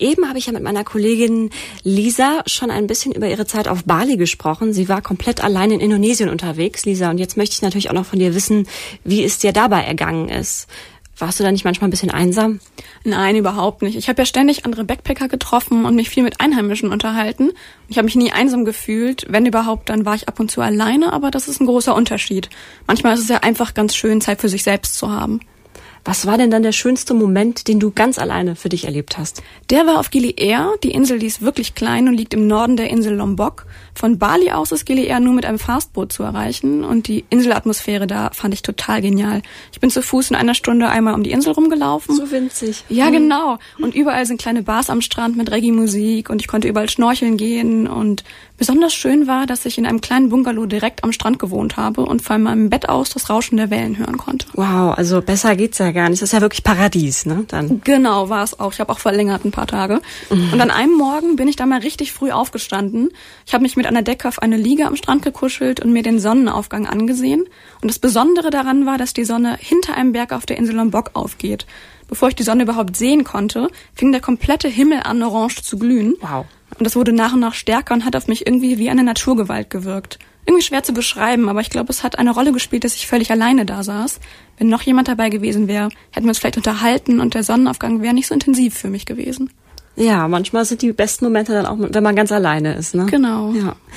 Eben habe ich ja mit meiner Kollegin Lisa schon ein bisschen über ihre Zeit auf Bali gesprochen. Sie war komplett allein in Indonesien unterwegs, Lisa. Und jetzt möchte ich natürlich auch noch von dir wissen, wie es dir dabei ergangen ist. Warst du da nicht manchmal ein bisschen einsam? Nein, überhaupt nicht. Ich habe ja ständig andere Backpacker getroffen und mich viel mit Einheimischen unterhalten. Ich habe mich nie einsam gefühlt. Wenn überhaupt, dann war ich ab und zu alleine, aber das ist ein großer Unterschied. Manchmal ist es ja einfach ganz schön, Zeit für sich selbst zu haben. Was war denn dann der schönste Moment, den du ganz alleine für dich erlebt hast? Der war auf Gili Air. Die Insel, die ist wirklich klein und liegt im Norden der Insel Lombok. Von Bali aus ist Gili Air nur mit einem Fastboot zu erreichen und die Inselatmosphäre da fand ich total genial. Ich bin zu Fuß in einer Stunde einmal um die Insel rumgelaufen. So winzig. Ja, genau. Und überall sind kleine Bars am Strand mit Reggae-Musik und ich konnte überall schnorcheln gehen und besonders schön war, dass ich in einem kleinen Bungalow direkt am Strand gewohnt habe und von meinem Bett aus das Rauschen der Wellen hören konnte. Wow, also besser geht's ja gar nicht. Das ist ja wirklich Paradies, ne? Dann. Genau, war es auch. Ich habe auch verlängert ein paar Tage. Und an einem Morgen bin ich da mal richtig früh aufgestanden. Ich habe mich mit einer Decke auf eine Liege am Strand gekuschelt und mir den Sonnenaufgang angesehen. Und das Besondere daran war, dass die Sonne hinter einem Berg auf der Insel Lombok aufgeht. Bevor ich die Sonne überhaupt sehen konnte, fing der komplette Himmel an, orange zu glühen. Wow. Und das wurde nach und nach stärker und hat auf mich irgendwie wie eine Naturgewalt gewirkt. Irgendwie schwer zu beschreiben, aber ich glaube, es hat eine Rolle gespielt, dass ich völlig alleine da saß. Wenn noch jemand dabei gewesen wäre, hätten wir uns vielleicht unterhalten und der Sonnenaufgang wäre nicht so intensiv für mich gewesen. Ja, manchmal sind die besten Momente dann auch, wenn man ganz alleine ist, ne? Genau.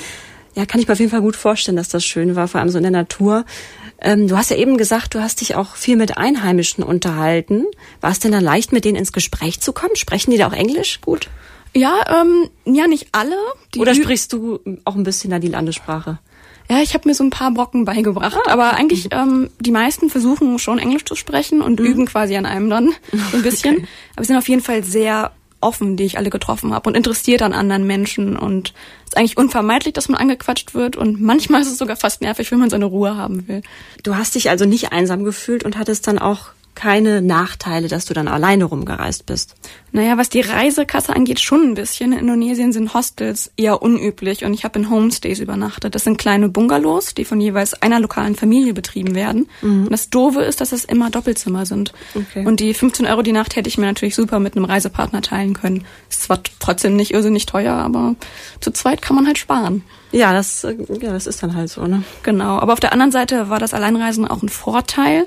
Ja, kann ich mir auf jeden Fall gut vorstellen, dass das schön war, vor allem so in der Natur. Du hast ja eben gesagt, du hast dich auch viel mit Einheimischen unterhalten. War es denn dann leicht, mit denen ins Gespräch zu kommen? Sprechen die da auch Englisch gut? Ja, nicht alle. Oder sprichst du auch ein bisschen da die Landessprache? Ja, ich habe mir so ein paar Brocken beigebracht, aber eigentlich die meisten versuchen schon Englisch zu sprechen und üben quasi an einem dann so ein bisschen. Okay. Aber sie sind auf jeden Fall sehr offen, die ich alle getroffen habe und interessiert an anderen Menschen und es ist eigentlich unvermeidlich, dass man angequatscht wird und manchmal ist es sogar fast nervig, wenn man seine Ruhe haben will. Du hast dich also nicht einsam gefühlt und hattest dann auch keine Nachteile, dass du dann alleine rumgereist bist? Naja, was die Reisekasse angeht, schon ein bisschen. In Indonesien sind Hostels eher unüblich und ich habe in Homestays übernachtet. Das sind kleine Bungalows, die von jeweils einer lokalen Familie betrieben werden. Und das Doofe ist, dass es immer Doppelzimmer sind. Okay. Und die 15 € die Nacht hätte ich mir natürlich super mit einem Reisepartner teilen können. Ist zwar trotzdem nicht irrsinnig teuer, aber zu zweit kann man halt sparen. Ja, das ist dann halt so, ne? Genau, aber auf der anderen Seite war das Alleinreisen auch ein Vorteil,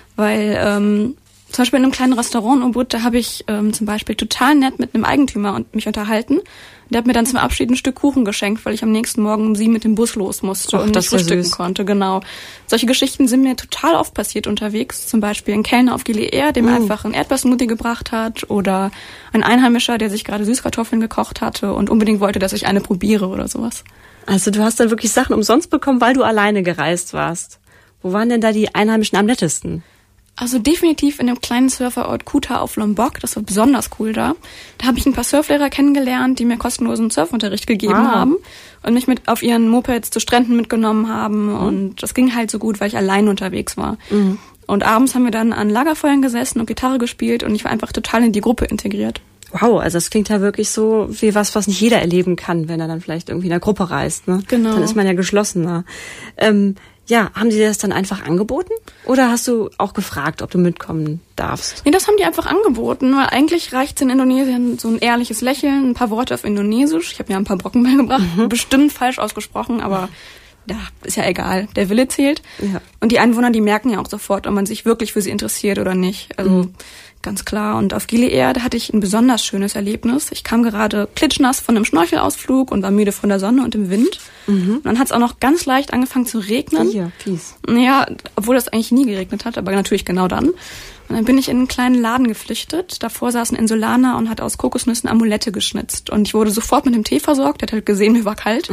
weil zum Beispiel in einem kleinen Restaurant in Ubud, da habe ich zum Beispiel total nett mit einem Eigentümer und mich unterhalten. Der hat mir dann zum Abschied ein Stück Kuchen geschenkt, weil ich am nächsten Morgen um 7 mit dem Bus los musste und nicht frühstücken konnte. Genau. Solche Geschichten sind mir total oft passiert unterwegs. Zum Beispiel ein Kellner auf Gili Air, der mir einfach einen Erdbeersmoothie gebracht hat oder ein Einheimischer, der sich gerade Süßkartoffeln gekocht hatte und unbedingt wollte, dass ich eine probiere oder sowas. Also du hast dann wirklich Sachen umsonst bekommen, weil du alleine gereist warst. Wo waren denn da die Einheimischen am nettesten? Also definitiv in dem kleinen Surferort Kuta auf Lombok. Das war besonders cool da. Da habe ich ein paar Surflehrer kennengelernt, die mir kostenlosen Surfunterricht gegeben haben und mich mit auf ihren Mopeds zu Stränden mitgenommen haben. Und das ging halt so gut, weil ich allein unterwegs war. Und abends haben wir dann an Lagerfeuern gesessen und Gitarre gespielt und ich war einfach total in die Gruppe integriert. Wow, also das klingt ja wirklich so wie was nicht jeder erleben kann, wenn er dann vielleicht irgendwie in einer Gruppe reist, ne? Genau. Dann ist man ja geschlossener. Haben die dir das dann einfach angeboten? Oder hast du auch gefragt, ob du mitkommen darfst? Nee, das haben die einfach angeboten, weil eigentlich reicht's in Indonesien so ein ehrliches Lächeln, ein paar Worte auf Indonesisch. Ich habe mir ein paar Brocken beigebracht, bestimmt falsch ausgesprochen, aber ja, ist ja egal, der Wille zählt. Ja. Und die Einwohner, die merken ja auch sofort, ob man sich wirklich für sie interessiert oder nicht. Also ganz klar. Und auf Gili Air, da hatte ich ein besonders schönes Erlebnis. Ich kam gerade klitschnass von einem Schnorchelausflug und war müde von der Sonne und dem Wind. Und dann hat es auch noch ganz leicht angefangen zu regnen. Ja, fies. Ja, obwohl das eigentlich nie geregnet hat, aber natürlich genau dann. Und dann bin ich in einen kleinen Laden geflüchtet. Davor saß ein Insulaner und hat aus Kokosnüssen Amulette geschnitzt. Und ich wurde sofort mit dem Tee versorgt. Der hat halt gesehen, mir war kalt.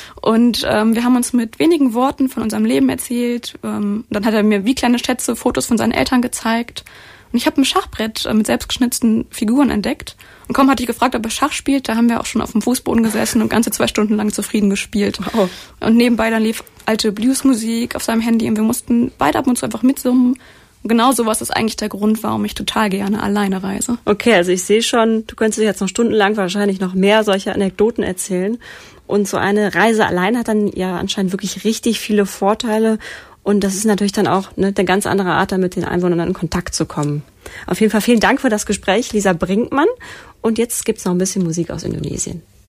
Und wir haben uns mit wenigen Worten von unserem Leben erzählt. Dann hat er mir wie kleine Schätze Fotos von seinen Eltern gezeigt. Und ich habe ein Schachbrett mit selbstgeschnitzten Figuren entdeckt. Und kaum hatte ich gefragt, ob er Schach spielt, da haben wir auch schon auf dem Fußboden gesessen und ganze 2 Stunden lang zufrieden gespielt. Wow. Und nebenbei dann lief alte Bluesmusik auf seinem Handy und wir mussten beide ab und zu einfach mitsummen. Und genau sowas ist eigentlich der Grund, warum ich total gerne alleine reise. Okay, also ich sehe schon, du könntest jetzt noch stundenlang wahrscheinlich noch mehr solche Anekdoten erzählen. Und so eine Reise allein hat dann ja anscheinend wirklich richtig viele Vorteile. Und das ist natürlich dann auch eine ganz andere Art, mit den Einwohnern in Kontakt zu kommen. Auf jeden Fall vielen Dank für das Gespräch, Lisa Brinkmann. Und jetzt gibt's noch ein bisschen Musik aus Indonesien.